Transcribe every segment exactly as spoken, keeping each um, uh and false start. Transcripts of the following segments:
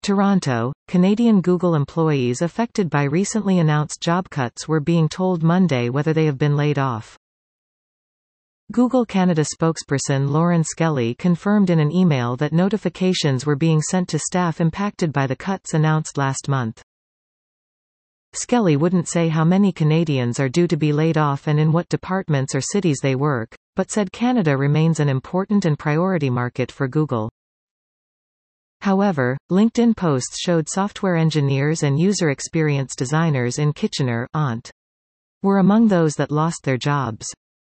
Toronto, Canadian Google employees affected by recently announced job cuts were being told Monday whether they have been laid off. Google Canada spokesperson Lauren Skelly confirmed in an email that notifications were being sent to staff impacted by the cuts announced last month. Skelly wouldn't say how many Canadians are due to be laid off and in what departments or cities they work, but said Canada remains an important and priority market for Google. However, LinkedIn posts showed software engineers and user experience designers in Kitchener Ont. were among those that lost their jobs.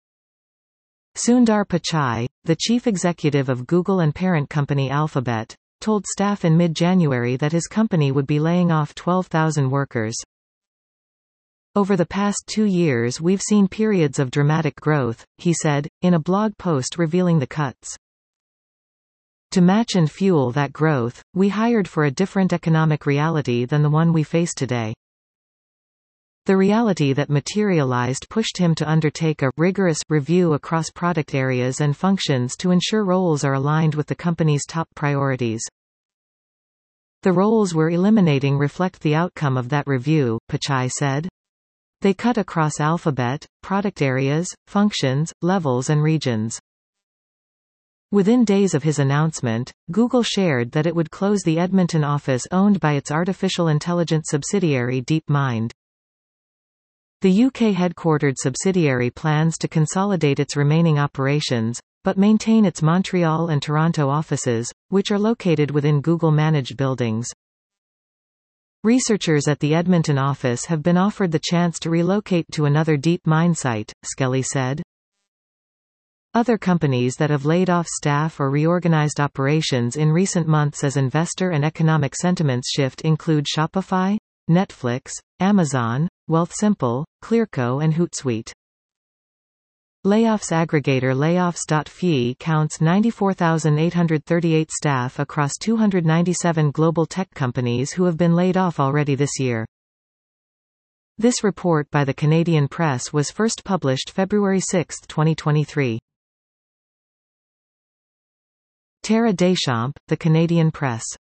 Sundar Pichai, the chief executive of Google and parent company Alphabet, told staff in mid-January that his company would be laying off twelve thousand workers. Over the past two years we've seen periods of dramatic growth, he said, in a blog post revealing the cuts. To match and fuel that growth, we hired for a different economic reality than the one we face today. The reality that materialized pushed him to undertake a rigorous review across product areas and functions to ensure roles are aligned with the company's top priorities. The roles we're eliminating reflect the outcome of that review, Pichai said. They cut across Alphabet, product areas, functions, levels and regions. Within days of his announcement, Google shared that it would close the Edmonton office owned by its artificial intelligence subsidiary DeepMind. The U K-headquartered subsidiary plans to consolidate its remaining operations, but maintain its Montreal and Toronto offices, which are located within Google-managed buildings. Researchers at the Edmonton office have been offered the chance to relocate to another DeepMind site, Skelly said. Other companies that have laid off staff or reorganized operations in recent months as investor and economic sentiments shift include Shopify, Netflix, Amazon, Wealthsimple, Clearco and Hootsuite. Layoffs aggregator Layoffs dot F Y counts ninety-four thousand eight hundred thirty-eight staff across two hundred ninety-seven global tech companies who have been laid off already this year. This report by the Canadian Press was first published February sixth, twenty twenty-three. Tara Deschamps, The Canadian Press.